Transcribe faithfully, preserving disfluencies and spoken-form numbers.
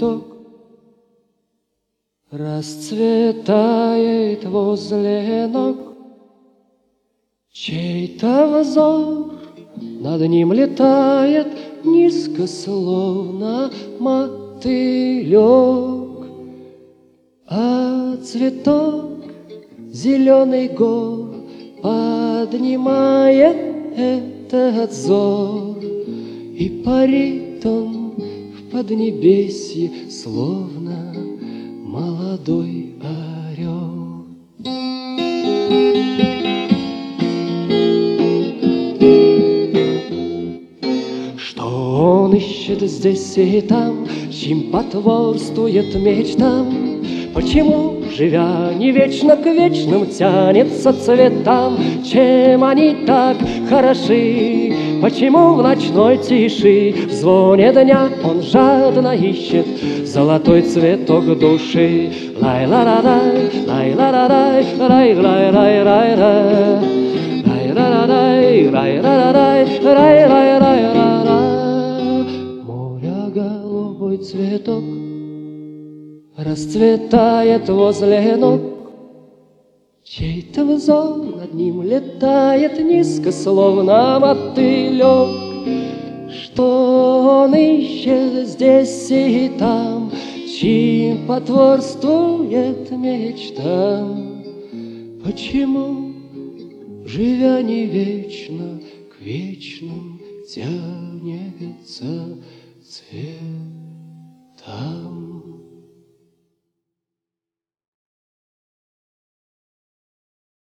цветок расцветает возле ног. Чей-то взор над ним летает низко, словно мотылек, а цветок зеленый гор поднимает этот взор, и парит он в поднебесье, словно молодой орел. Что он ищет здесь и там, чьим потворствует мечтам? Почему, живя не вечно, к вечным тянется цветам? Чем они так хороши? Почему в ночной тиши, в звоне дня он жадно ищет золотой цветок души? Лай-ла-ла-лай, лай-ла-ла-лай, лай-лай-лай-лай-лай, лай-ла-ла-лай, лай-ла-ла-лай, лай-лай-лай-лай-лай. Моля, голубой цветок расцветает возле ног. Чей-то взор над ним летает низко, словно мотылек. Что он ищет здесь и там, чьим потворствует мечтам? Почему, живя не вечно, к вечным тянется цветам?